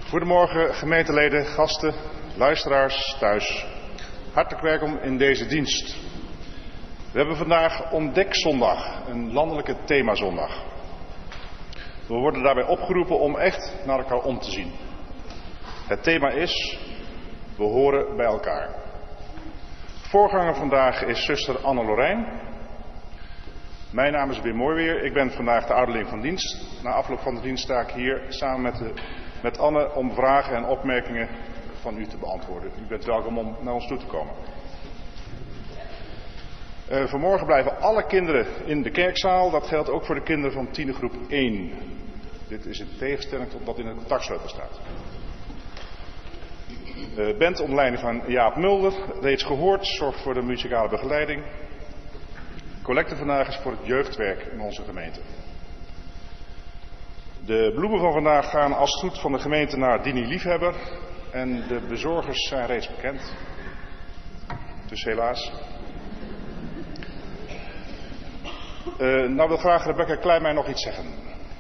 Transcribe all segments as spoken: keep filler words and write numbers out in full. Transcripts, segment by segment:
Goedemorgen gemeenteleden, gasten, luisteraars thuis. Hartelijk welkom in deze dienst. We hebben vandaag Ontdekzondag, een landelijke themazondag. We worden daarbij opgeroepen om echt naar elkaar om te zien. Het thema is, we horen bij elkaar. Voorganger vandaag is zuster Anne Lorijn. Mijn naam is Wim Mooiweer, ik ben vandaag de ouderling van dienst. Na afloop van de dienst sta ik hier samen met, de, met Anne om vragen en opmerkingen van u te beantwoorden. U bent welkom om naar ons toe te komen. Uh, vanmorgen blijven alle kinderen in de kerkzaal. Dat geldt ook voor de kinderen van tienergroep één. Dit is in tegenstelling tot wat in het contactsleutel staat. Uh, band onder leiding van Jaap Mulder, reeds gehoord, zorgt voor de muzikale begeleiding. Collecte vandaag is voor het jeugdwerk in onze gemeente. De bloemen van vandaag gaan als het goed van de gemeente naar Dini Liefhebber. En de bezorgers zijn reeds bekend. Dus helaas. Uh, nou wil graag Rebecca Kleinmeijer nog iets zeggen.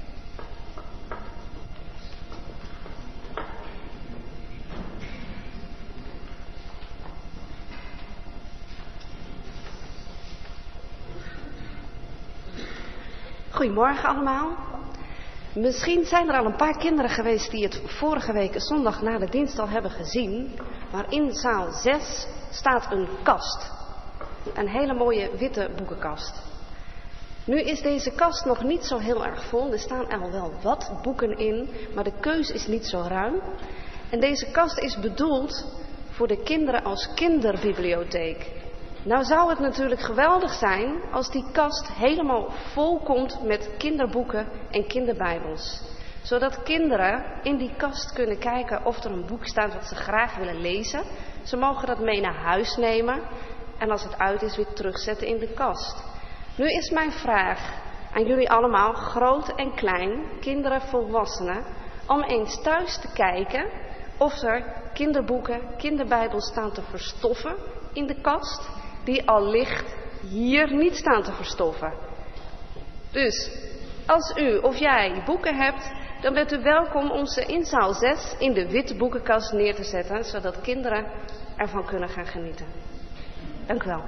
Goedemorgen allemaal. Misschien zijn er al een paar kinderen geweest die het vorige week zondag na de dienst al hebben gezien. Maar in zaal zes staat een kast. Een hele mooie witte boekenkast. Nu is deze kast nog niet zo heel erg vol. Er staan al wel wat boeken in, maar de keus is niet zo ruim. En deze kast is bedoeld voor de kinderen als kinderbibliotheek. Nou zou het natuurlijk geweldig zijn als die kast helemaal vol komt met kinderboeken en kinderbijbels. Zodat kinderen in die kast kunnen kijken of er een boek staat wat ze graag willen lezen. Ze mogen dat mee naar huis nemen en als het uit is weer terugzetten in de kast. Nu is mijn vraag aan jullie allemaal, groot en klein, kinderen, volwassenen, om eens thuis te kijken of er kinderboeken, kinderbijbels staan te verstoffen in de kast. Die al ligt hier niet staan te verstoffen. Dus als u of jij boeken hebt, dan bent u welkom om ze in zaal zes in de witte boekenkast neer te zetten, zodat kinderen ervan kunnen gaan genieten. Dank u wel.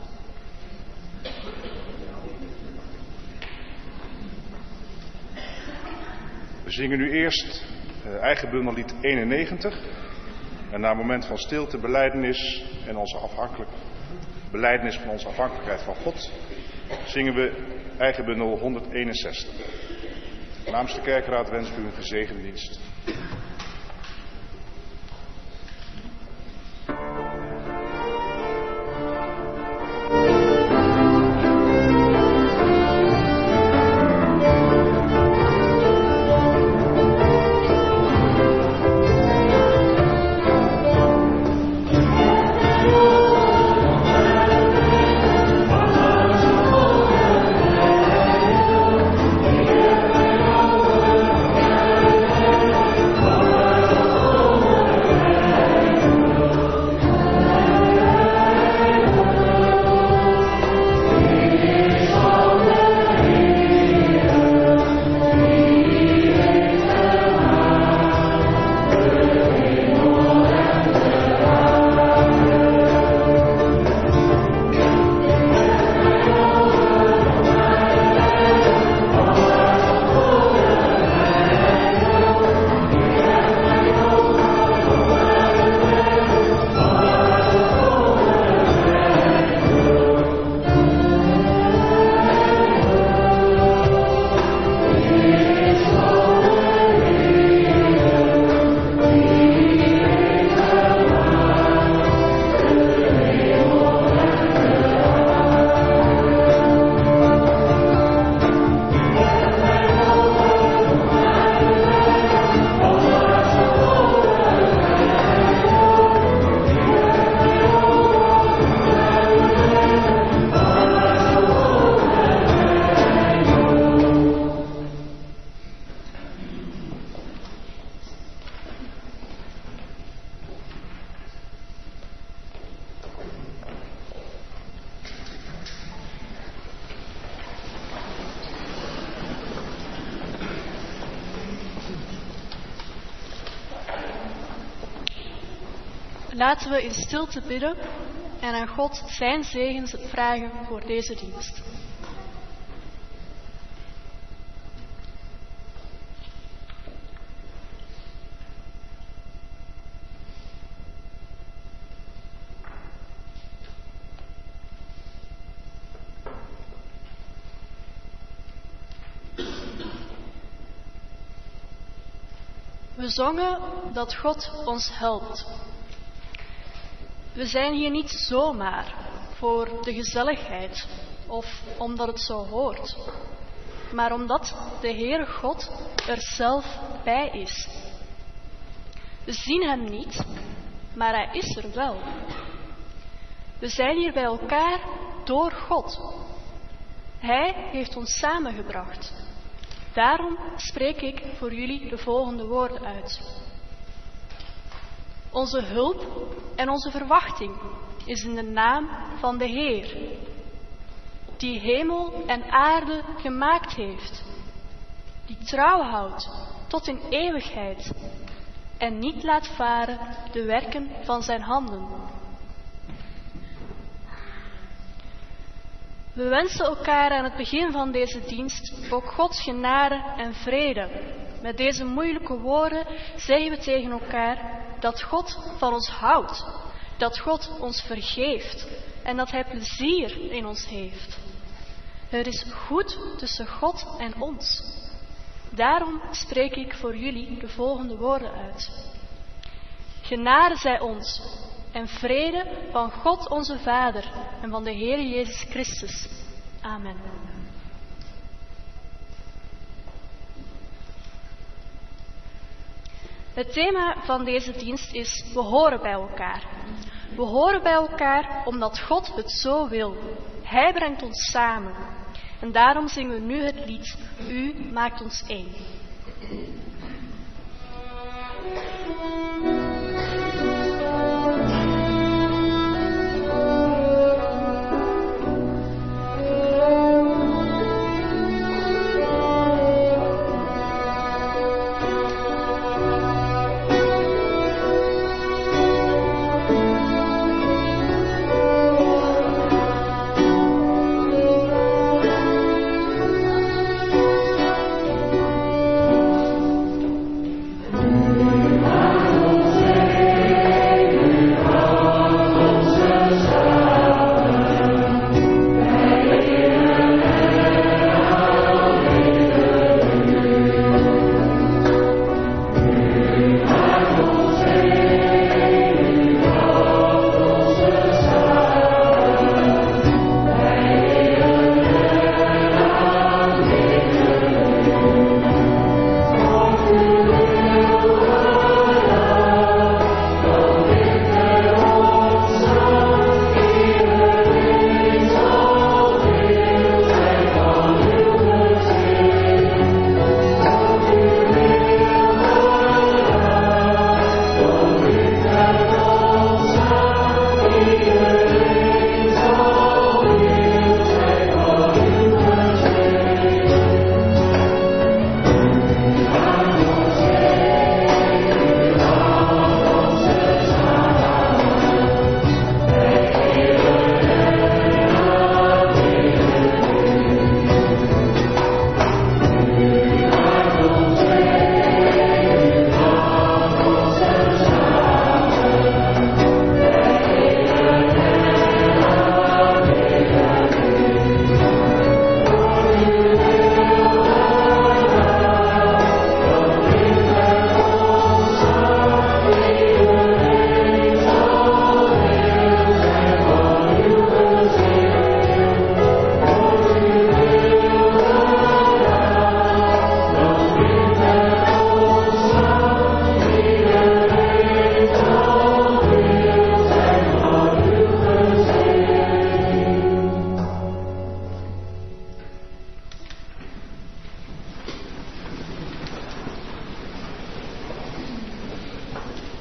We zingen nu eerst uh, eigen bundellied eenennegentig. En na een moment van stilte, belijdenis en onze afhankelijk, belijdenis van onze afhankelijkheid van God, zingen we eigen bundel honderdeenenzestig. Namens de kerkraad wensen we u een gezegende dienst. Oh Laten we in stilte bidden en aan God zijn zegen vragen voor deze dienst. We zongen dat God ons helpt. We zijn hier niet zomaar voor de gezelligheid of omdat het zo hoort, maar omdat de Heere God er zelf bij is. We zien Hem niet, maar Hij is er wel. We zijn hier bij elkaar door God. Hij heeft ons samengebracht. Daarom spreek ik voor jullie de volgende woorden uit. Onze hulp en onze verwachting is in de naam van de Heer, die hemel en aarde gemaakt heeft, die trouw houdt tot in eeuwigheid en niet laat varen de werken van zijn handen. We wensen elkaar aan het begin van deze dienst ook Gods genade en vrede. Met deze moeilijke woorden zeggen we tegen elkaar dat God van ons houdt, dat God ons vergeeft en dat Hij plezier in ons heeft. Er is goed tussen God en ons. Daarom spreek ik voor jullie de volgende woorden uit. Genade zij ons en vrede van God onze Vader en van de Heer Jezus Christus. Amen. Het thema van deze dienst is: we horen bij elkaar. We horen bij elkaar omdat God het zo wil. Hij brengt ons samen. En daarom zingen we nu het lied U maakt ons één.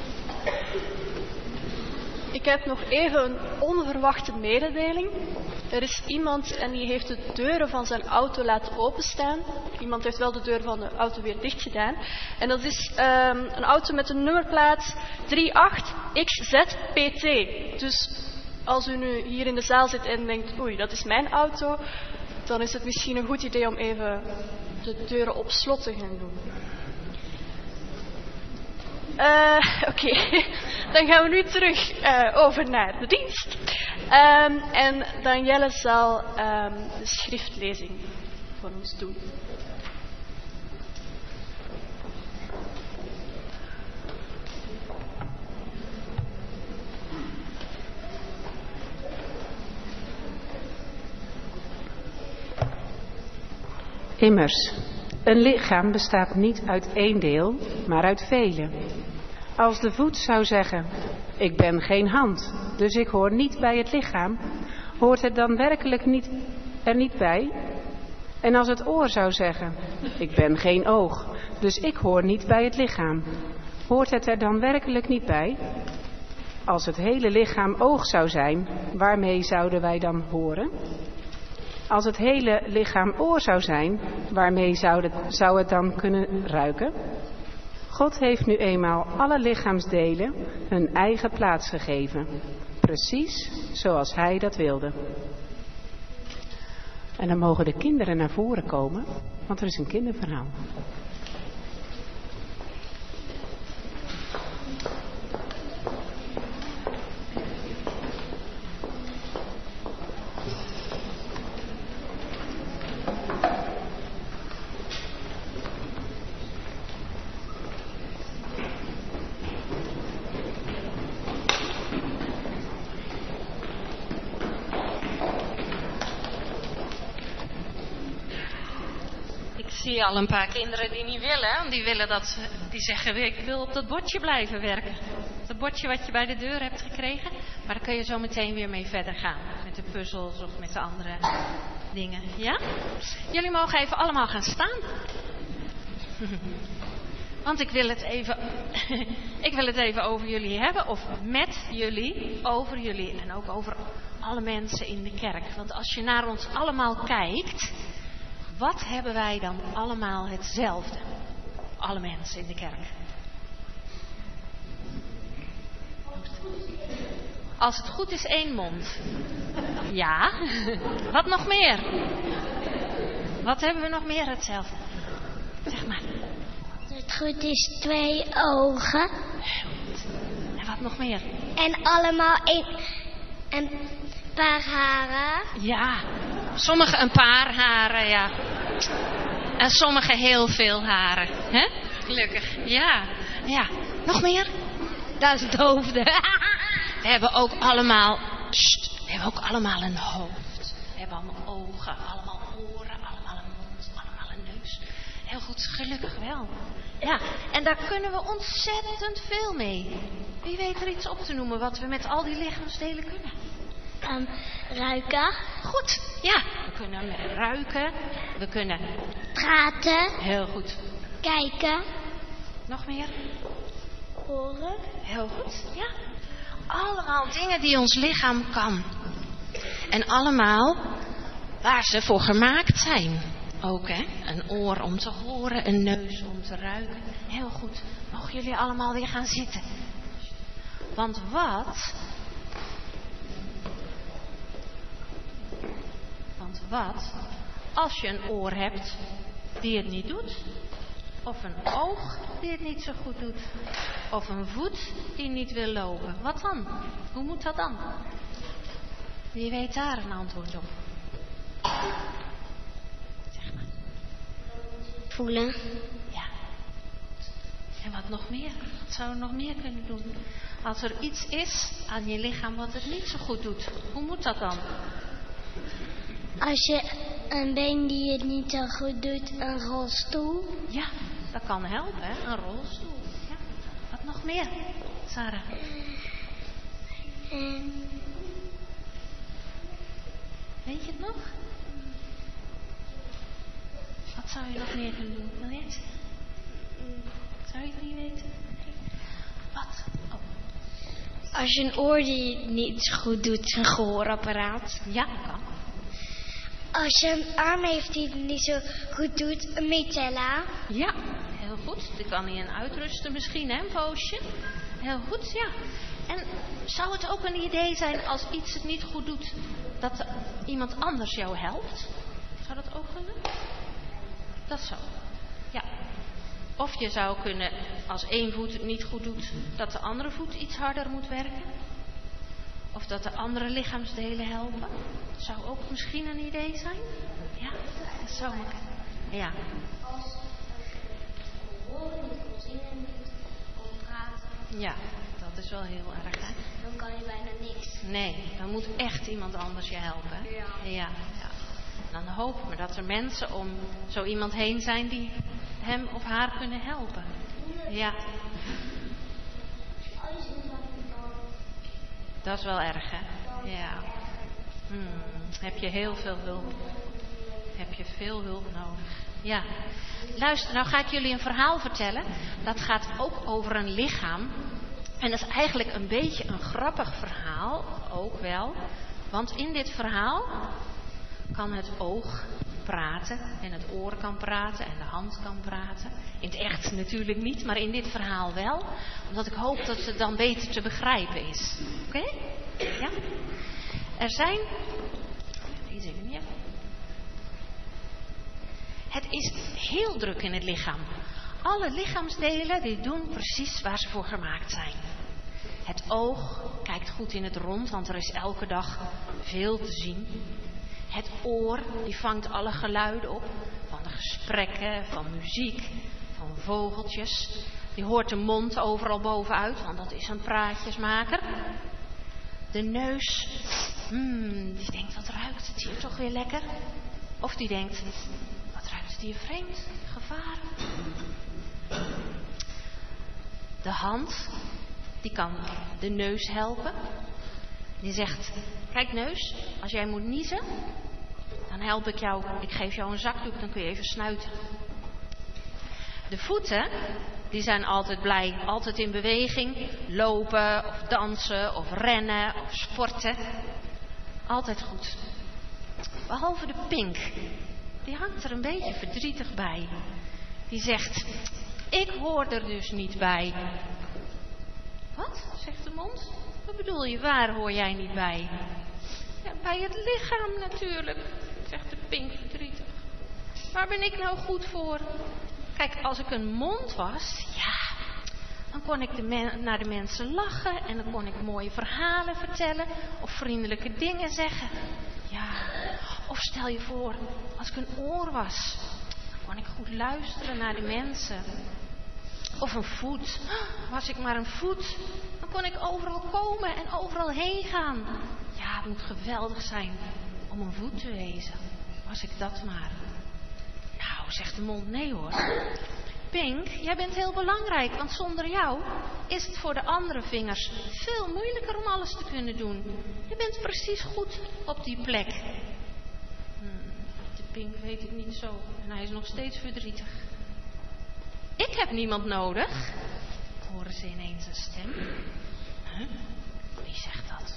Ik heb nog even een onverwachte mededeling. Er is iemand en die heeft de deuren van zijn auto laten openstaan. Iemand heeft wel de deur van de auto weer dicht gedaan. En dat is um, een auto met een nummerplaat drie acht X Z P T. Dus als u nu hier in de zaal zit en denkt, oei, dat is mijn auto, dan is het misschien een goed idee om even de deuren op slot te gaan doen. Uh, Oké, okay. Dan gaan we nu terug uh, over naar de dienst. Um, en Danielle zal um, de schriftlezing voor ons doen. Immers, een lichaam bestaat niet uit één deel, maar uit vele. Als de voet zou zeggen, ik ben geen hand, dus ik hoor niet bij het lichaam, hoort het dan werkelijk niet, er niet bij? En als het oor zou zeggen, ik ben geen oog, dus ik hoor niet bij het lichaam, hoort het er dan werkelijk niet bij? Als het hele lichaam oog zou zijn, waarmee zouden wij dan horen? Als het hele lichaam oor zou zijn, waarmee zou het, zou het dan kunnen ruiken? God heeft nu eenmaal alle lichaamsdelen hun eigen plaats gegeven. Precies zoals Hij dat wilde. En dan mogen de kinderen naar voren komen, want er is een kinderverhaal. Ik zie al een paar kinderen die niet willen. Die willen dat ze, die zeggen, ik wil op dat bordje blijven werken. Dat bordje wat je bij de deur hebt gekregen. Maar daar kun je zo meteen weer mee verder gaan. Met de puzzels of met de andere dingen. Ja? Jullie mogen even allemaal gaan staan. Want ik wil het even, ik wil het even over jullie hebben. Of met jullie, over jullie. En ook over alle mensen in de kerk. Want als je naar ons allemaal kijkt, wat hebben wij dan allemaal hetzelfde? Alle mensen in de kerk. Als het goed is, één mond. Ja. Wat nog meer? Wat hebben we nog meer hetzelfde? Zeg maar. Als het goed is, twee ogen. En wat nog meer? En allemaal een, een paar haren. Ja. Sommige een paar haren, ja. En sommige heel veel haren. Hè? Gelukkig. Ja. Ja. Nog meer? Dat is het hoofd. We hebben ook allemaal... Sst, we hebben ook allemaal een hoofd. We hebben allemaal ogen, allemaal oren, allemaal een mond, allemaal een neus. Heel goed, gelukkig wel. Ja, en daar kunnen we ontzettend veel mee. Wie weet er iets op te noemen wat we met al die lichaamsdelen kunnen? Um, ruiken. Goed, ja. We kunnen ruiken. We kunnen... praten. Heel goed. Kijken. Nog meer? Horen. Heel goed, ja. Allemaal dingen die ons lichaam kan. En allemaal waar ze voor gemaakt zijn. Ook, hè. Een oor om te horen, een neus om te ruiken. Heel goed. Mogen jullie allemaal weer gaan zitten. Want wat... Want wat, als je een oor hebt die het niet doet, of een oog die het niet zo goed doet, of een voet die niet wil lopen, wat dan? Hoe moet dat dan? Wie weet daar een antwoord op? Zeg maar. Voelen. Ja. En wat nog meer? Wat zou je nog meer kunnen doen? Als er iets is aan je lichaam wat het niet zo goed doet, hoe moet dat dan? Als je een been die het niet zo goed doet, een rolstoel. Ja, dat kan helpen, hè? Een rolstoel. Ja. Wat nog meer, Sarah? En... Weet je het nog? Wat zou je nog meer kunnen doen? Wil je het? Zou je het niet weten? Wat? Oh. Als je een oor die het niet zo goed doet, een gehoorapparaat. Ja, dat kan. als je een arm heeft die het niet zo goed doet, een metella. Ja, heel goed. Dan kan hij een uitrusten misschien, hè, een poosje. Heel goed, ja. En zou het ook een idee zijn als iets het niet goed doet, dat iemand anders jou helpt? Zou dat ook kunnen? Dat zou. Ja. Of je zou kunnen, als één voet het niet goed doet, dat de andere voet iets harder moet werken. Of dat de andere lichaamsdelen helpen. Dat zou ook misschien een idee zijn. Ja, dat zou maar. Ja. Als je horen niet kon zingen niet kon praten. Ja, dat is wel heel erg, hè? Dan kan je bijna niks. Nee, dan moet echt iemand anders je helpen. Hè? Ja. Ja, ja. Dan hopen we dat er mensen om zo iemand heen zijn die hem of haar kunnen helpen. Ja. Dat is wel erg, hè? Ja. Hmm. Heb je heel veel hulp? Heb je veel hulp nodig? Ja. Luister, nou ga ik jullie een verhaal vertellen. Dat gaat ook over een lichaam. En dat is eigenlijk een beetje een grappig verhaal, ook wel. Want in dit verhaal kan het oog praten en het oor kan praten en de hand kan praten. In het echt natuurlijk niet, maar in dit verhaal wel. Omdat ik hoop dat het dan beter te begrijpen is. Oké? Okay? Ja? Er zijn... Deze even niet. Het is heel druk in het lichaam. Alle lichaamsdelen die doen precies waar ze voor gemaakt zijn. Het oog kijkt goed in het rond, want er is elke dag veel te zien. Het oor, die vangt alle geluiden op. Van de gesprekken, van muziek, van vogeltjes. Die hoort de mond overal bovenuit, want dat is een praatjesmaker. De neus, hmm, die denkt, wat ruikt het hier toch weer lekker? Of die denkt, wat ruikt het hier vreemd? Gevaar. De hand, die kan de neus helpen. Die zegt, kijk neus, als jij moet niezen, dan help ik jou. Ik geef jou een zakdoek, dan kun je even snuiten. De voeten, die zijn altijd blij, altijd in beweging. Lopen, of dansen, of rennen, of sporten. Altijd goed. Behalve de pink. Die hangt er een beetje verdrietig bij. Die zegt, ik hoor er dus niet bij. Wat? Zegt de mond. Wat bedoel je, waar hoor jij niet bij? Ja, bij het lichaam natuurlijk, zegt de pink verdrietig. Waar ben ik nou goed voor? Kijk, als ik een mond was, ja, dan kon ik de men- naar de mensen lachen en dan kon ik mooie verhalen vertellen of vriendelijke dingen zeggen. Ja, of stel je voor, als ik een oor was, dan kon ik goed luisteren naar de mensen. Of een voet. Was ik maar een voet, dan kon ik overal komen en overal heen gaan. Ja, het moet geweldig zijn om een voet te wezen. Was ik dat maar. Nou, zegt de mond, nee hoor. Pink, jij bent heel belangrijk, want zonder jou is het voor de andere vingers veel moeilijker om alles te kunnen doen. Je bent precies goed op die plek. Hmm, de Pink weet het niet zo en hij is nog steeds verdrietig. Ik heb niemand nodig, horen ze ineens een stem. Huh? Wie zegt dat?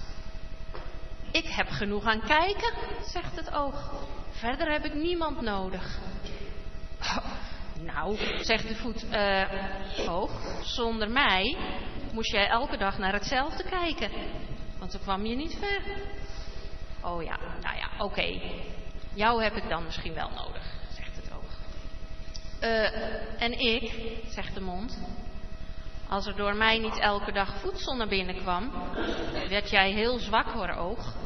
Ik heb genoeg aan kijken, zegt het oog. Verder heb ik niemand nodig. Oh, nou, zegt de voet, uh, oog, zonder mij moest jij elke dag naar hetzelfde kijken. Want dan kwam je niet ver. Oh ja, nou ja, oké. Okay. Jou heb ik dan misschien wel nodig, zegt het oog. Uh, en ik, zegt de mond. Als er door mij niet elke dag voedsel naar binnen kwam, werd jij heel zwak hoor, oog.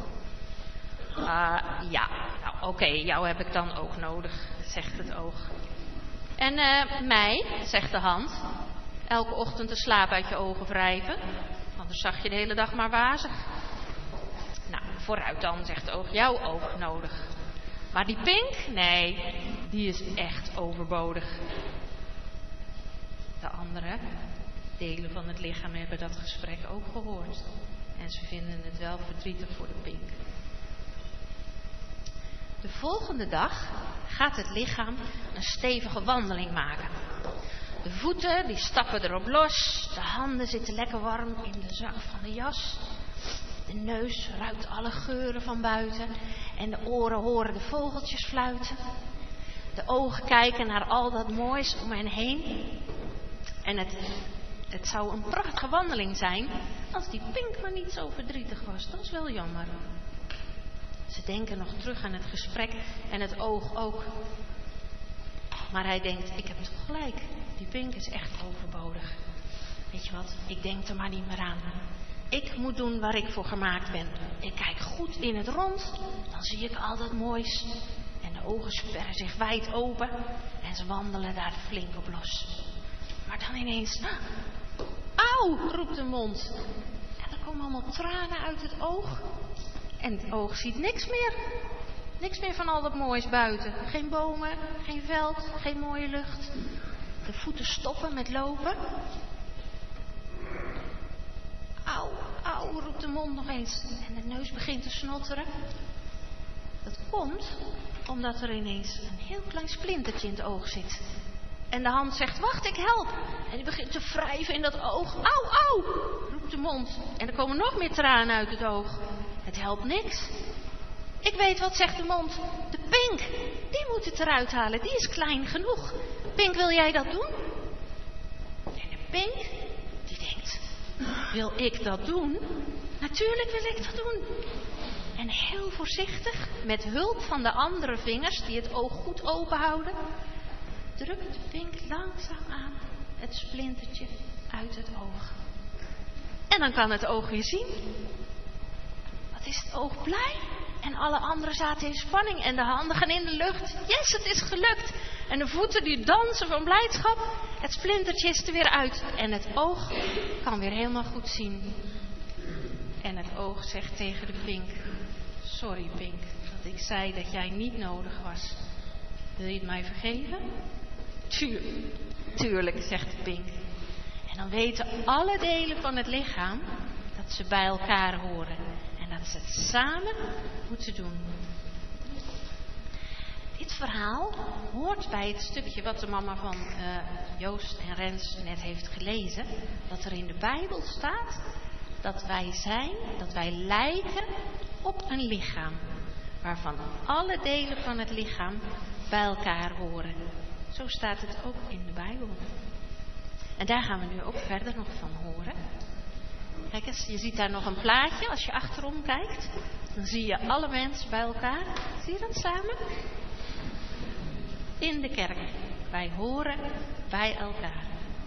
Uh, ja, nou, oké, okay, jou heb ik dan ook nodig, zegt het oog. En uh, mij, zegt de hand, elke ochtend de slaap uit je ogen wrijven, anders zag je de hele dag maar wazig. Nou, vooruit dan, zegt het oog, jou ook nodig. Maar die Pink, nee, die is echt overbodig. De andere delen van het lichaam hebben dat gesprek ook gehoord. En ze vinden het wel verdrietig voor de Pink. De volgende dag gaat het lichaam een stevige wandeling maken. De voeten die stappen erop los. De handen zitten lekker warm in de zak van de jas. De neus ruikt alle geuren van buiten en de oren horen de vogeltjes fluiten. De ogen kijken naar al dat moois om hen heen. En het, het zou een prachtige wandeling zijn als die Pink maar niet zo verdrietig was. Dat is wel jammer. Ze denken nog terug aan het gesprek en het oog ook. Maar hij denkt, ik heb toch gelijk. Die Pink is echt overbodig. Weet je wat, ik denk er maar niet meer aan. Ik moet doen waar ik voor gemaakt ben. Ik kijk goed in het rond, dan zie ik al dat moois. En de ogen sperren zich wijd open en ze wandelen daar flink op los. Maar dan ineens, ah, auw, roept de mond. En er komen allemaal tranen uit het oog. En het oog ziet niks meer. Niks meer van al dat moois buiten. Geen bomen, geen veld, geen mooie lucht. De voeten stoppen met lopen. Auw, auw, roept de mond nog eens. En de neus begint te snotteren. Dat komt omdat er ineens een heel klein splintertje in het oog zit. En de hand zegt, wacht, ik help. En die begint te wrijven in dat oog. Auw, auw, roept de mond. En er komen nog meer tranen uit het oog. Het helpt niks. Ik weet wat, zegt de mond. De Pink, die moet het eruit halen. Die is klein genoeg. Pink, wil jij dat doen? En de Pink, die denkt, wil ik dat doen? Natuurlijk wil ik dat doen. En heel voorzichtig, met hulp van de andere vingers die het oog goed open houden, drukt de Pink langzaam aan het splintertje uit het oog. En dan kan het oog weer zien. Wat is het oog blij? En alle anderen zaten in spanning en de handen gaan in de lucht. Yes, het is gelukt. En de voeten die dansen van blijdschap. Het splintertje is er weer uit. En het oog kan weer helemaal goed zien. En het oog zegt tegen de Pink, sorry Pink, dat ik zei dat jij niet nodig was. Wil je het mij vergeven? Tuur, tuurlijk, zegt de Pink. En dan weten alle delen van het lichaam dat ze bij elkaar horen. En dat ze het samen moeten doen. Dit verhaal hoort bij het stukje wat de mama van uh, Joost en Rens net heeft gelezen. Dat er in de Bijbel staat dat wij zijn, dat wij lijken op een lichaam. Waarvan alle delen van het lichaam bij elkaar horen. Zo staat het ook in de Bijbel. En daar gaan we nu ook verder nog van horen. Kijk eens, je ziet daar nog een plaatje. Als je achterom kijkt, dan zie je alle mensen bij elkaar. Zie je dat samen? In de kerk. Wij horen bij elkaar.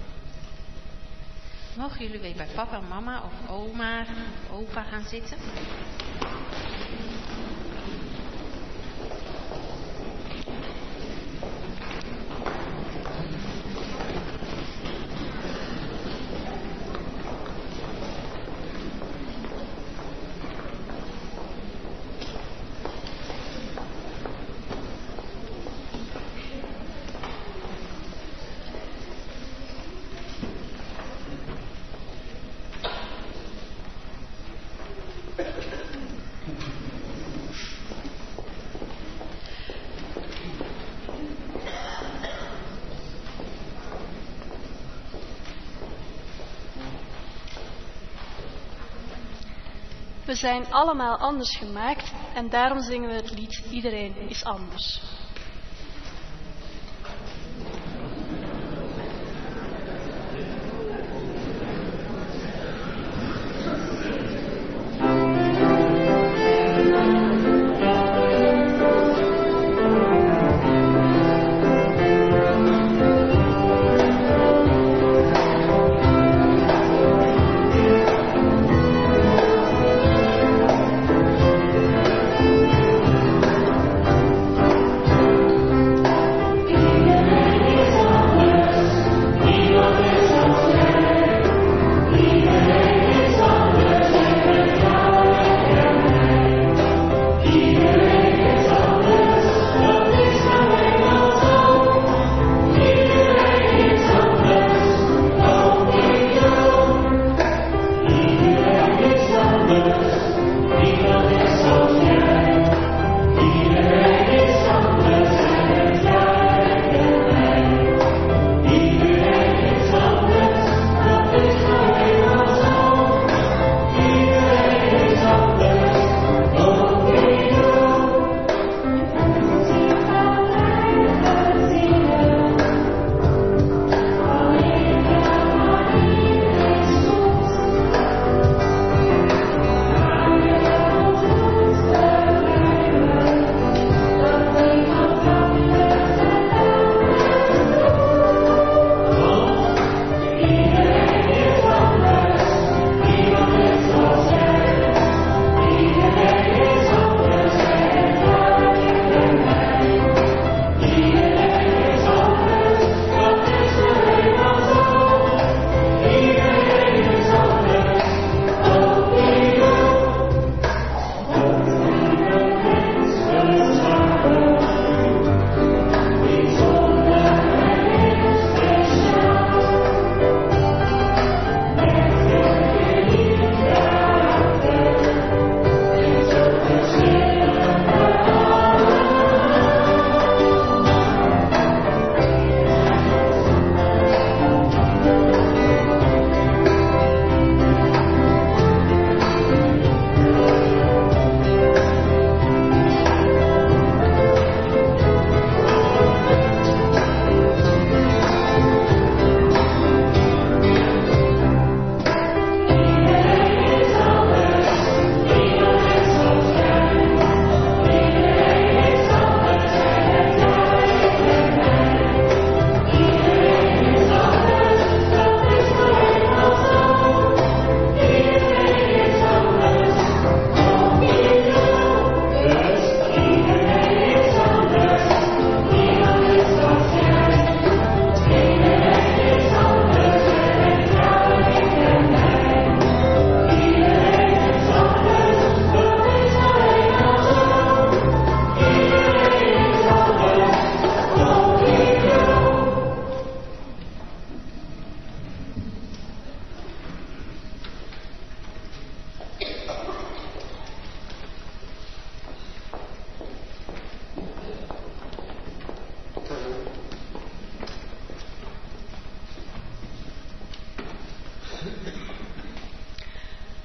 Mogen jullie weer bij papa en mama of oma of opa gaan zitten? We zijn allemaal anders gemaakt en daarom zingen we het lied Iedereen is anders. Iedereen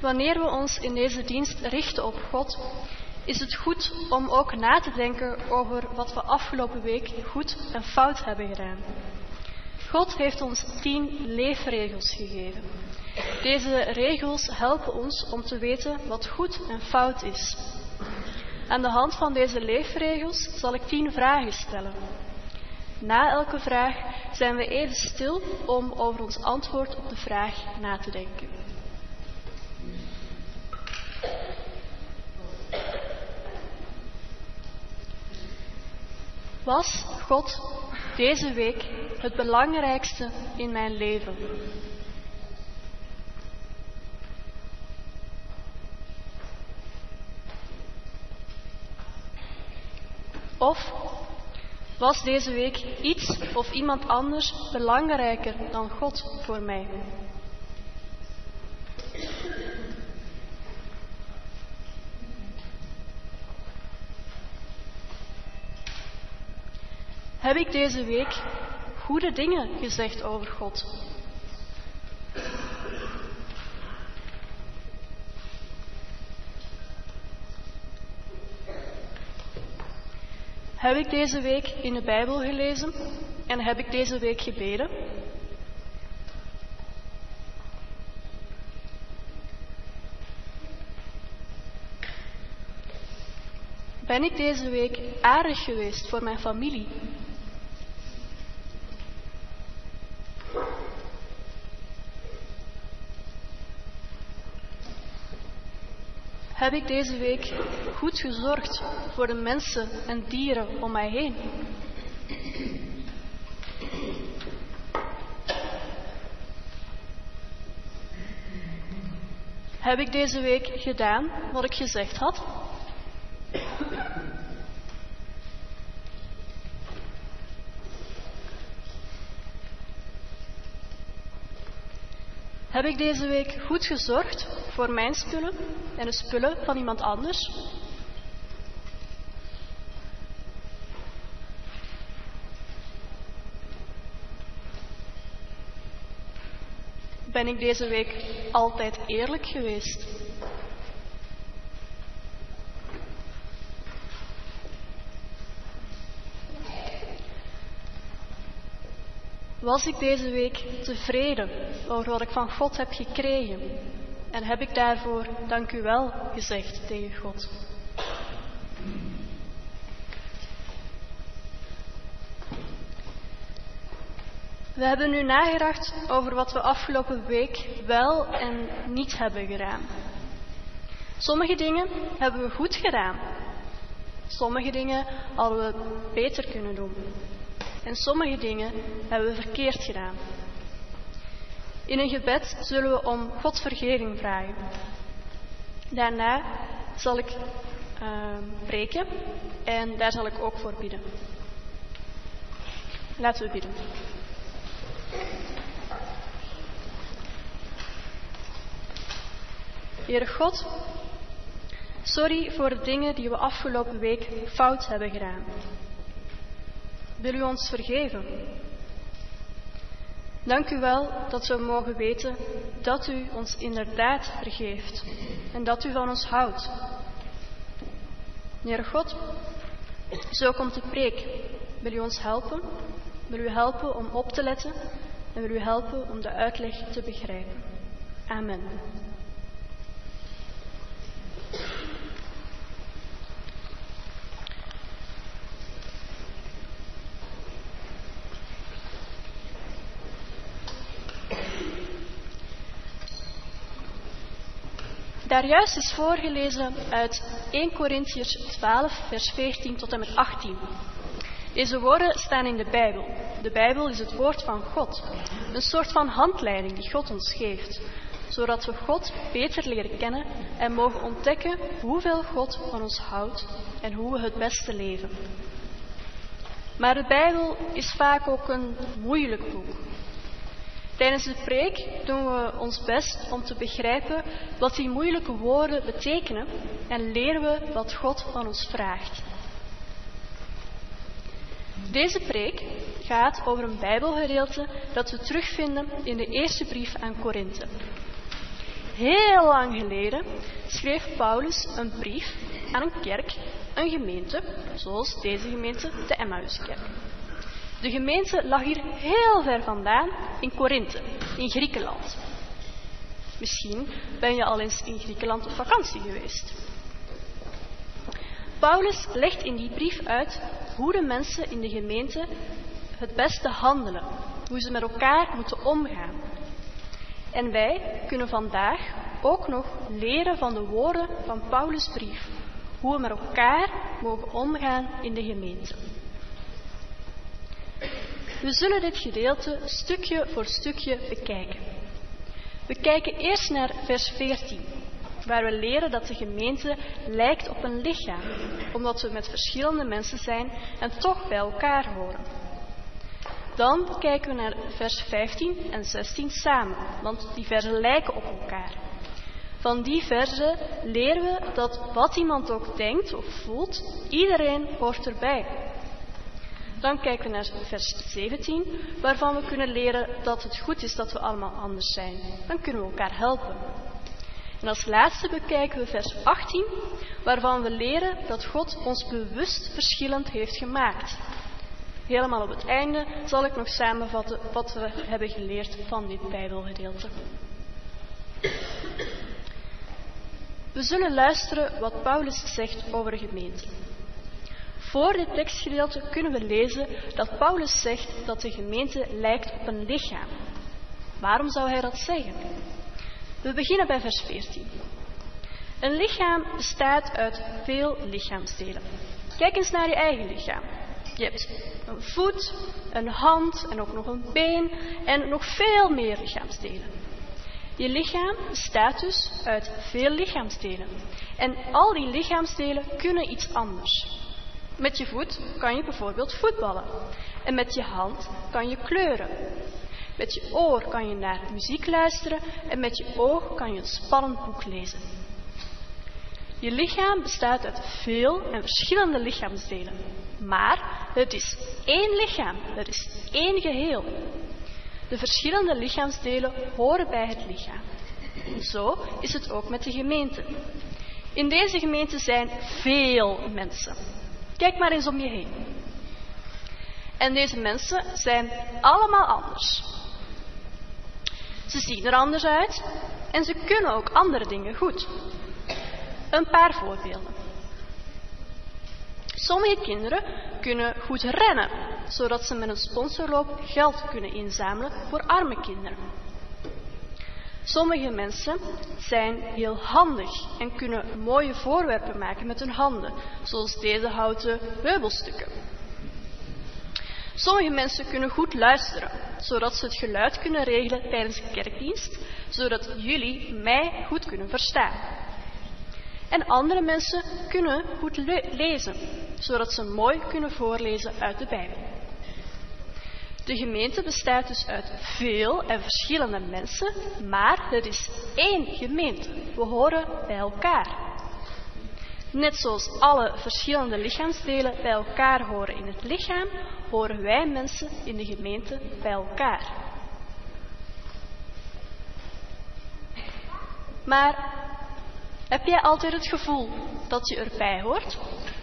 wanneer we ons in deze dienst richten op God, is het goed om ook na te denken over wat we afgelopen week goed en fout hebben gedaan. God heeft ons tien leefregels gegeven. Deze regels helpen ons om te weten wat goed en fout is. Aan de hand van deze leefregels zal ik tien vragen stellen. Na elke vraag zijn we even stil om over ons antwoord op de vraag na te denken. Was God deze week het belangrijkste in mijn leven? Of was deze week iets of iemand anders belangrijker dan God voor mij? Heb ik deze week goede dingen gezegd over God? Heb ik deze week in de Bijbel gelezen en heb ik deze week gebeden? Ben ik deze week aardig geweest voor mijn familie? Heb ik deze week goed gezorgd voor de mensen en dieren om mij heen? Heb ik deze week gedaan wat ik gezegd had? Heb ik deze week goed gezorgd voor mijn spullen en de spullen van iemand anders? Ben ik deze week altijd eerlijk geweest? Was ik deze week tevreden over wat ik van God heb gekregen? En heb ik daarvoor dank u wel gezegd tegen God? We hebben nu nagedacht over wat we afgelopen week wel en niet hebben gedaan. Sommige dingen hebben we goed gedaan. Sommige dingen hadden we beter kunnen doen. En sommige dingen hebben we verkeerd gedaan. In een gebed zullen we om God vergeving vragen. Daarna zal ik uh, preken en daar zal ik ook voor bidden. Laten we bidden. Heere God, sorry voor de dingen die we afgelopen week fout hebben gedaan. Wil u ons vergeven? Dank u wel dat we mogen weten dat u ons inderdaad vergeeft en dat u van ons houdt. Heere God, zo komt de preek. Wil u ons helpen? Wil u helpen om op te letten en wil u helpen om de uitleg te begrijpen. Amen. Daarjuist is voorgelezen uit eerste Korintiërs twaalf, vers veertien tot en met achttien. Deze woorden staan in de Bijbel. De Bijbel is het woord van God. Een soort van handleiding die God ons geeft. Zodat we God beter leren kennen en mogen ontdekken hoeveel God van ons houdt en hoe we het beste leven. Maar de Bijbel is vaak ook een moeilijk boek. Tijdens de preek doen we ons best om te begrijpen wat die moeilijke woorden betekenen en leren we wat God van ons vraagt. Deze preek gaat over een Bijbelgedeelte dat we terugvinden in de eerste brief aan Korinthe. heel lang geleden schreef Paulus een brief aan een kerk, een gemeente, zoals deze gemeente, de Emmauskerk. De gemeente lag hier heel ver vandaan, in Korinthe, in Griekenland. Misschien ben je al eens in Griekenland op vakantie geweest. Paulus legt in die brief uit hoe de mensen in de gemeente het beste handelen, hoe ze met elkaar moeten omgaan. En wij kunnen vandaag ook nog leren van de woorden van Paulus' brief, hoe we met elkaar mogen omgaan in de gemeente. We zullen dit gedeelte stukje voor stukje bekijken. We kijken eerst naar vers veertien, waar we leren dat de gemeente lijkt op een lichaam, omdat we met verschillende mensen zijn en toch bij elkaar horen. Dan kijken we naar vers vijftien en zestien samen, want die verzen lijken op elkaar. Van die verzen leren we dat wat iemand ook denkt of voelt, iedereen hoort erbij. Dan kijken we naar vers zeventien, waarvan we kunnen leren dat het goed is dat we allemaal anders zijn. Dan kunnen we elkaar helpen. En als laatste bekijken we vers achttien, waarvan we leren dat God ons bewust verschillend heeft gemaakt. Helemaal op het einde zal ik nog samenvatten wat we hebben geleerd van dit Bijbelgedeelte. We zullen luisteren wat Paulus zegt over de gemeente. Voor dit tekstgedeelte kunnen we lezen dat Paulus zegt dat de gemeente lijkt op een lichaam. Waarom zou hij dat zeggen? We beginnen bij vers veertien. Een lichaam bestaat uit veel lichaamsdelen. Kijk eens naar je eigen lichaam. Je hebt een voet, een hand en ook nog een been en nog veel meer lichaamsdelen. Je lichaam bestaat dus uit veel lichaamsdelen. En al die lichaamsdelen kunnen iets anders. Met je voet kan je bijvoorbeeld voetballen. En met je hand kan je kleuren. Met je oor kan je naar muziek luisteren. En met je oog kan je een spannend boek lezen. Je lichaam bestaat uit veel en verschillende lichaamsdelen. Maar het is één lichaam. Het is één geheel. De verschillende lichaamsdelen horen bij het lichaam. Zo is het ook met de gemeente. In deze gemeente zijn veel mensen. Kijk maar eens om je heen. En deze mensen zijn allemaal anders. Ze zien er anders uit en ze kunnen ook andere dingen goed. Een paar voorbeelden. Sommige kinderen kunnen goed rennen, zodat ze met een sponsorloop geld kunnen inzamelen voor arme kinderen. Sommige mensen zijn heel handig en kunnen mooie voorwerpen maken met hun handen, zoals deze houten meubelstukken. Sommige mensen kunnen goed luisteren, zodat ze het geluid kunnen regelen tijdens de kerkdienst, zodat jullie mij goed kunnen verstaan. En andere mensen kunnen goed le- lezen, zodat ze mooi kunnen voorlezen uit de Bijbel. De gemeente bestaat dus uit veel en verschillende mensen, maar het is één gemeente. We horen bij elkaar. Net zoals alle verschillende lichaamsdelen bij elkaar horen in het lichaam, horen wij mensen in de gemeente bij elkaar. Maar heb jij altijd het gevoel dat je erbij hoort?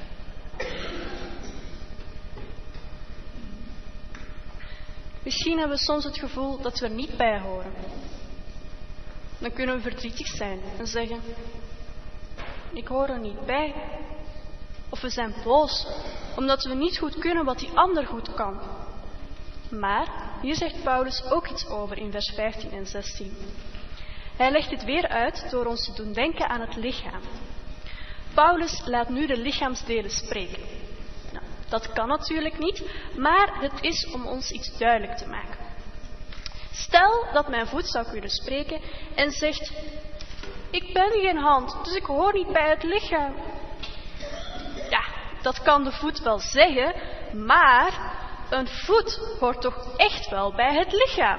Misschien hebben we soms het gevoel dat we er niet bij horen. Dan kunnen we verdrietig zijn en zeggen: ik hoor er niet bij. Of we zijn boos, omdat we niet goed kunnen wat die ander goed kan. Maar hier zegt Paulus ook iets over in vers vijftien en zestien. Hij legt dit weer uit door ons te doen denken aan het lichaam. Paulus laat nu de lichaamsdelen spreken. Nou, dat kan natuurlijk niet, maar het is om ons iets duidelijk te maken. Stel dat mijn voet zou kunnen spreken en zegt: ik ben geen hand, dus ik hoor niet bij het lichaam. Ja, dat kan de voet wel zeggen, maar een voet hoort toch echt wel bij het lichaam.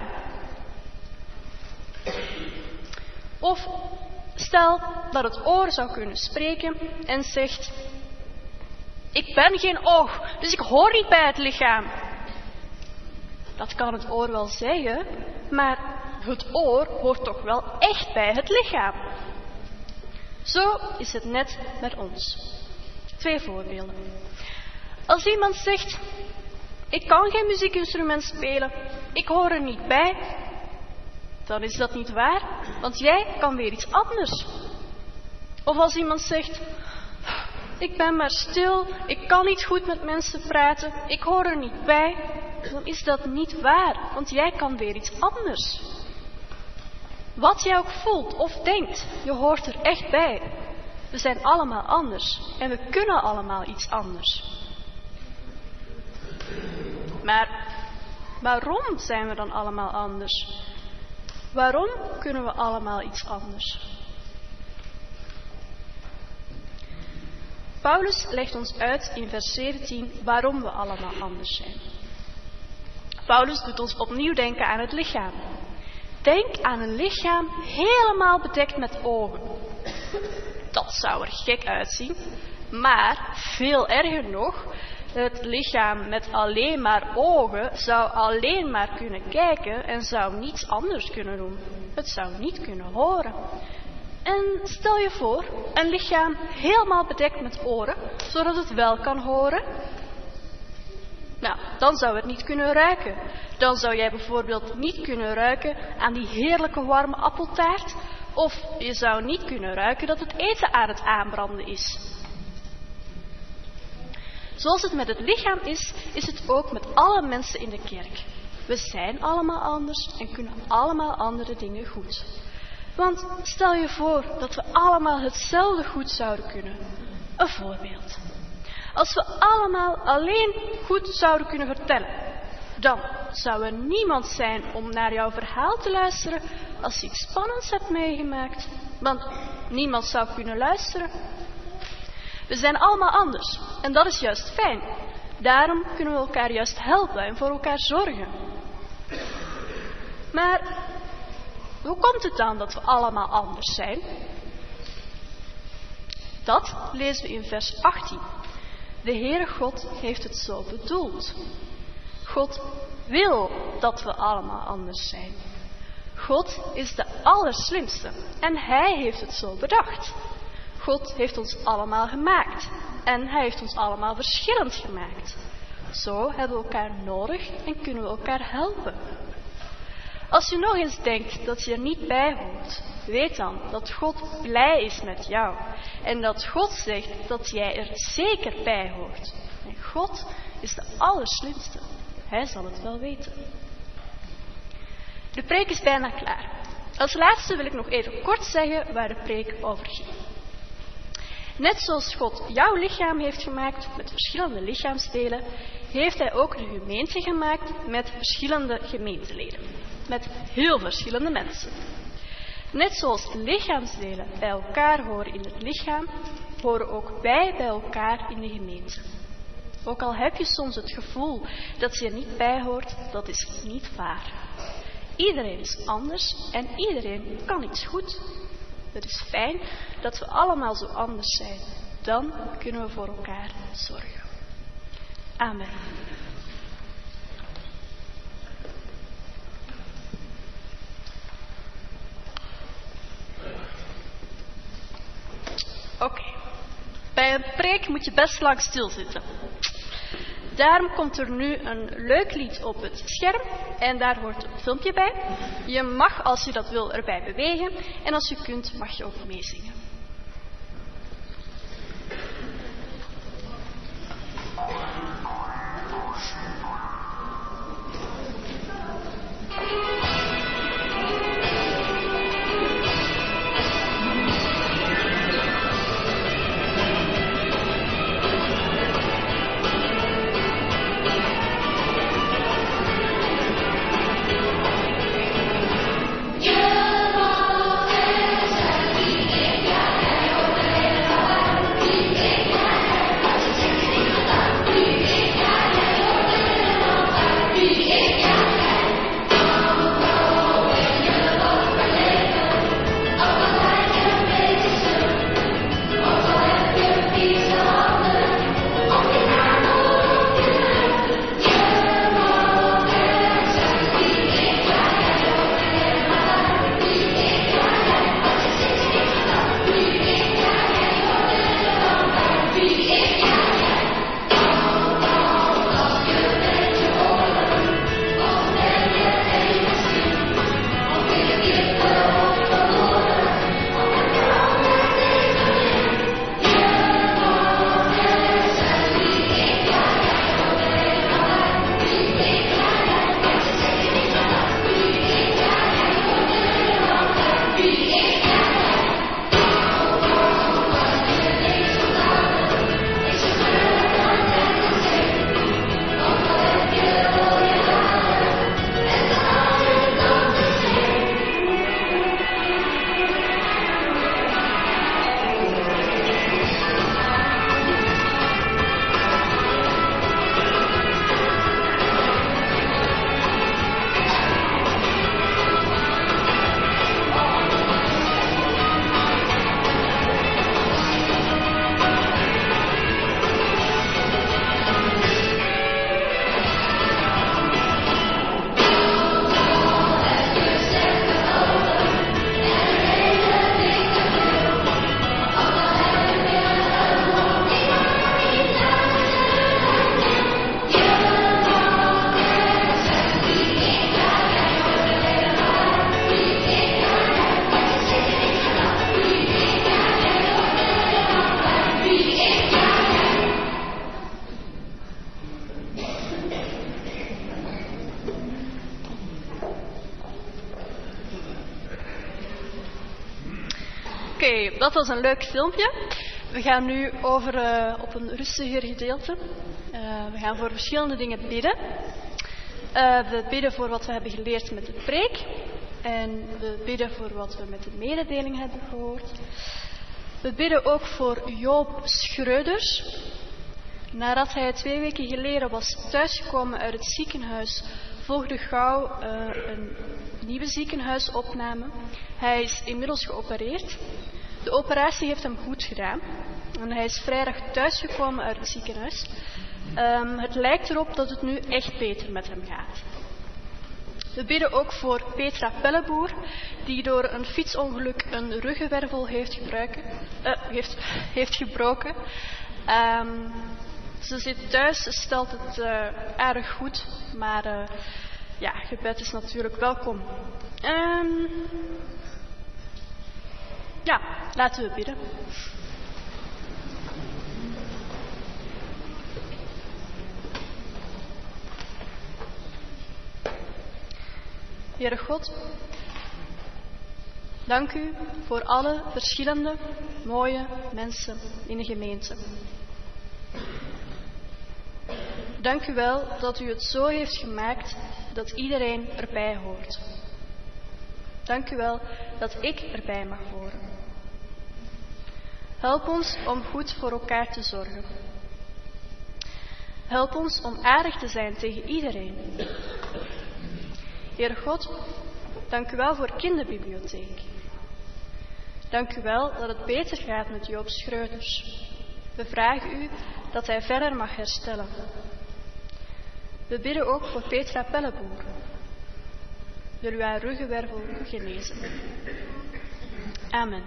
Of stel dat het oor zou kunnen spreken en zegt: ik ben geen oog, dus ik hoor niet bij het lichaam. Dat kan het oor wel zeggen, maar het oor hoort toch wel echt bij het lichaam. Zo is het net met ons. Twee voorbeelden. Als iemand zegt, ik kan geen muziekinstrument spelen, ik hoor er niet bij, dan is dat niet waar, want jij kan weer iets anders. Of als iemand zegt, ik ben maar stil, ik kan niet goed met mensen praten, ik hoor er niet bij, dan is dat niet waar, want jij kan weer iets anders. Wat jij ook voelt of denkt, je hoort er echt bij. We zijn allemaal anders en we kunnen allemaal iets anders. Maar waarom zijn we dan allemaal anders? Waarom kunnen we allemaal iets anders? Paulus legt ons uit in vers zeventien waarom we allemaal anders zijn. Paulus doet ons opnieuw denken aan het lichaam. Denk aan een lichaam helemaal bedekt met ogen. Dat zou er gek uitzien, maar veel erger nog, het lichaam met alleen maar ogen zou alleen maar kunnen kijken en zou niets anders kunnen doen. Het zou niet kunnen horen. En stel je voor, een lichaam helemaal bedekt met oren, zodat het wel kan horen. Nou, dan zou het niet kunnen ruiken. Dan zou jij bijvoorbeeld niet kunnen ruiken aan die heerlijke warme appeltaart. Of je zou niet kunnen ruiken dat het eten aan het aanbranden is. Zoals het met het lichaam is, is het ook met alle mensen in de kerk. We zijn allemaal anders en kunnen allemaal andere dingen goed. Want stel je voor dat we allemaal hetzelfde goed zouden kunnen. Een voorbeeld. Als we allemaal alleen goed zouden kunnen vertellen, dan zou er niemand zijn om naar jouw verhaal te luisteren als je iets spannends hebt meegemaakt. Want niemand zou kunnen luisteren. We zijn allemaal anders en dat is juist fijn. Daarom kunnen we elkaar juist helpen en voor elkaar zorgen. Maar hoe komt het dan dat we allemaal anders zijn? Dat lezen we in vers achttien. De Heere God heeft het zo bedoeld. God wil dat we allemaal anders zijn. God is de allerslimste en Hij heeft het zo bedacht. God heeft ons allemaal gemaakt en Hij heeft ons allemaal verschillend gemaakt. Zo hebben we elkaar nodig en kunnen we elkaar helpen. Als je nog eens denkt dat je er niet bij hoort, weet dan dat God blij is met jou. En dat God zegt dat jij er zeker bij hoort. En God is de allerslimste. Hij zal het wel weten. De preek is bijna klaar. Als laatste wil ik nog even kort zeggen waar de preek over ging. Net zoals God jouw lichaam heeft gemaakt met verschillende lichaamsdelen, heeft Hij ook de gemeente gemaakt met verschillende gemeenteleden. Met heel verschillende mensen. Net zoals lichaamsdelen bij elkaar horen in het lichaam, horen ook wij bij elkaar in de gemeente. Ook al heb je soms het gevoel dat je er niet bij hoort, dat is niet waar. Iedereen is anders en iedereen kan iets goed. Het is fijn dat we allemaal zo anders zijn. Dan kunnen we voor elkaar zorgen. Amen. Oké. Okay. Bij een preek moet je best lang stilzitten. Daarom komt er nu een leuk lied op het scherm en daar hoort een filmpje bij. Je mag, als je dat wil, erbij bewegen en als je kunt, mag je ook meezingen. Je mag het Oké, okay, dat was een leuk filmpje. We gaan nu over uh, op een rustiger gedeelte. Uh, we gaan voor verschillende dingen bidden. Uh, we bidden voor wat we hebben geleerd met de preek. En we bidden voor wat we met de mededeling hebben gehoord. We bidden ook voor Joop Schreuders. Nadat hij twee weken geleden was thuisgekomen uit het ziekenhuis, volgde gauw uh, een nieuwe ziekenhuisopname. Hij is inmiddels geopereerd. De operatie heeft hem goed gedaan. En hij is vrijdag thuisgekomen uit het ziekenhuis. Um, het lijkt erop dat het nu echt beter met hem gaat. We bidden ook voor Petra Pelleboer, die door een fietsongeluk een ruggenwervel heeft, gebruiken, uh, heeft, heeft gebroken. Um, ze zit thuis, ze stelt het uh, aardig goed, maar uh, ja, gebed is natuurlijk welkom. Um, ja, laten we bidden. Heere God, dank u voor alle verschillende mooie mensen in de gemeente. Dank u wel dat u het zo heeft gemaakt dat iedereen erbij hoort. Dank u wel dat ik erbij mag horen. Help ons om goed voor elkaar te zorgen. Help ons om aardig te zijn tegen iedereen. Heere God, dank u wel voor kinderbibliotheek. Dank u wel dat het beter gaat met Joop Schreuders. We vragen u dat hij verder mag herstellen. We bidden ook voor Petra Pelleboer. Wil u haar ruggenwervel genezen. Amen.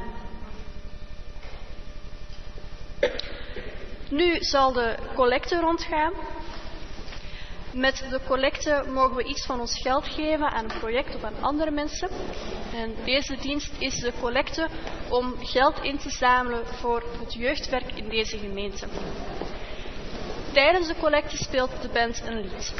Nu zal de collecte rondgaan. Met de collecte mogen we iets van ons geld geven aan een project of aan andere mensen. En deze dienst is de collecte om geld in te zamelen voor het jeugdwerk in deze gemeente. Tijdens de collecte speelt de band een lied.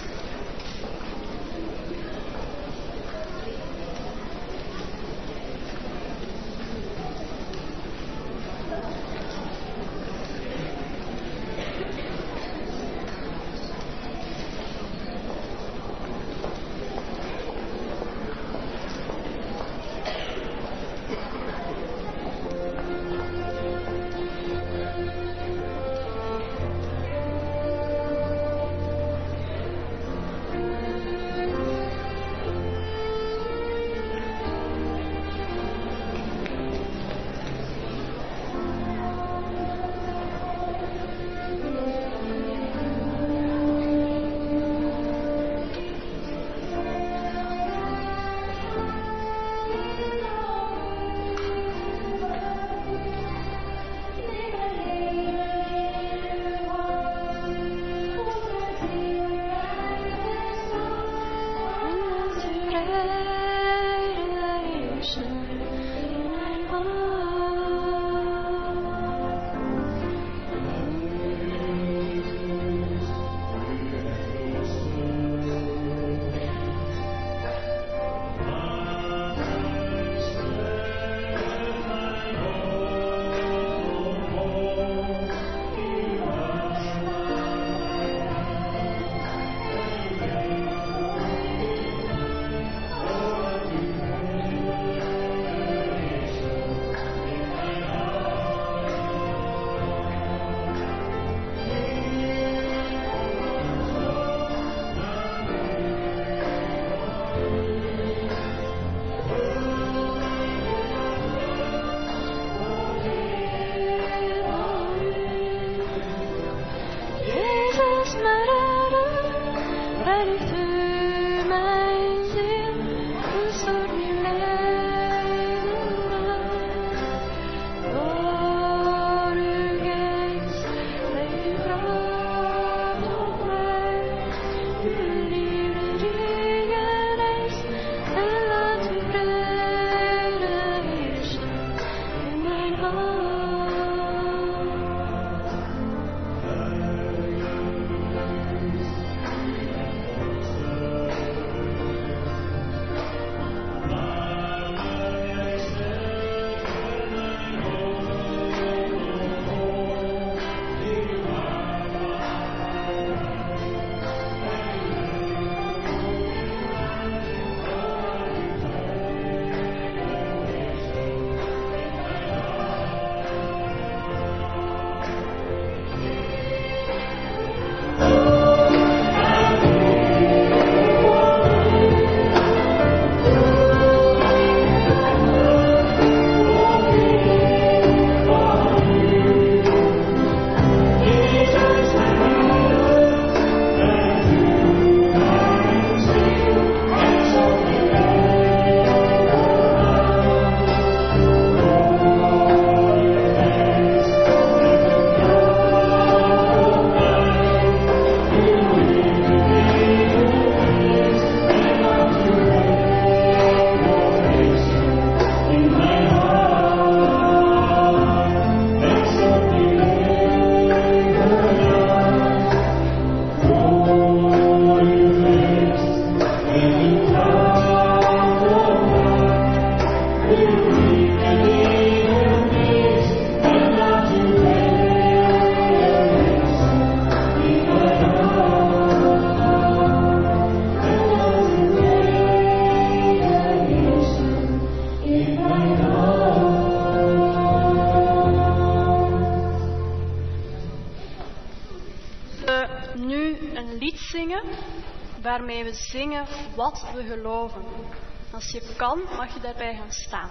waarmee we zingen wat we geloven. Als je kan, mag je daarbij gaan staan.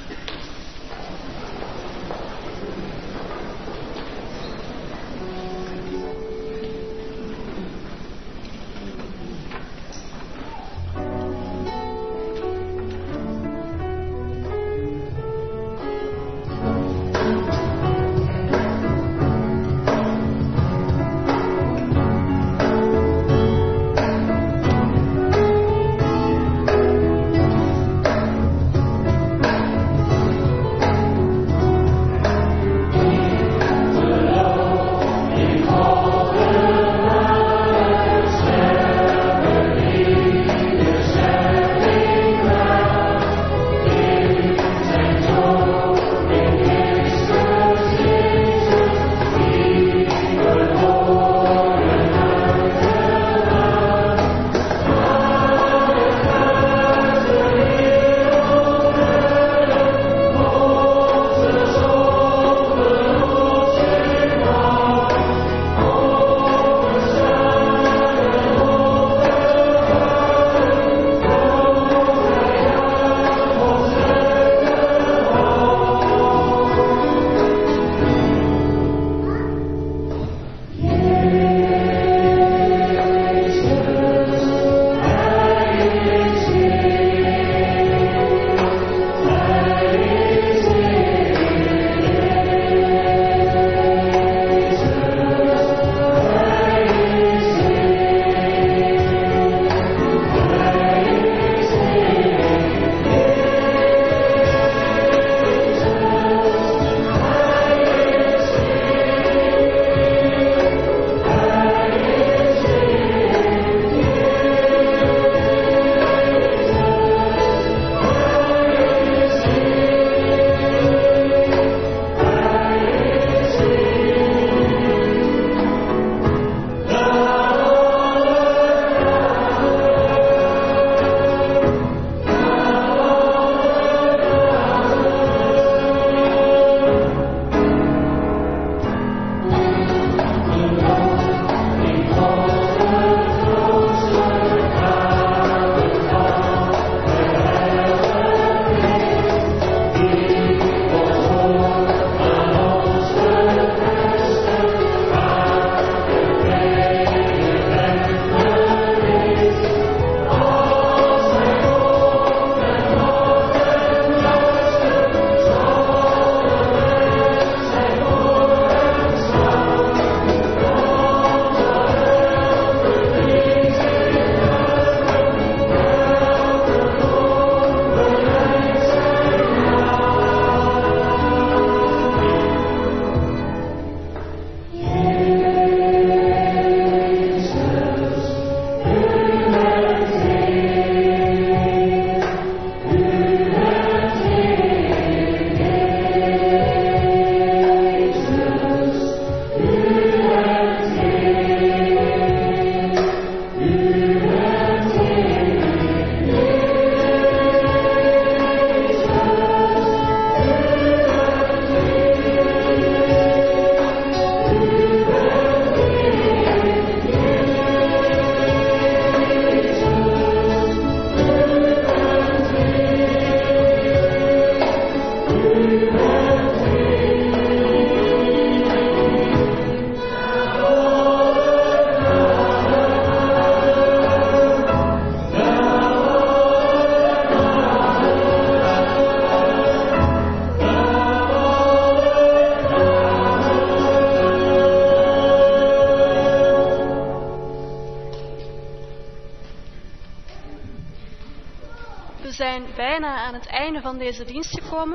We zijn bijna aan het einde van deze dienst gekomen.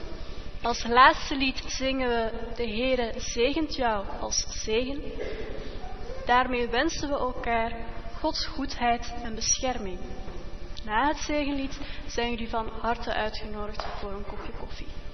Als laatste lied zingen we De Heere zegent jou als zegen. Daarmee wensen we elkaar Gods goedheid en bescherming. Na het zegenlied zijn jullie van harte uitgenodigd voor een kopje koffie.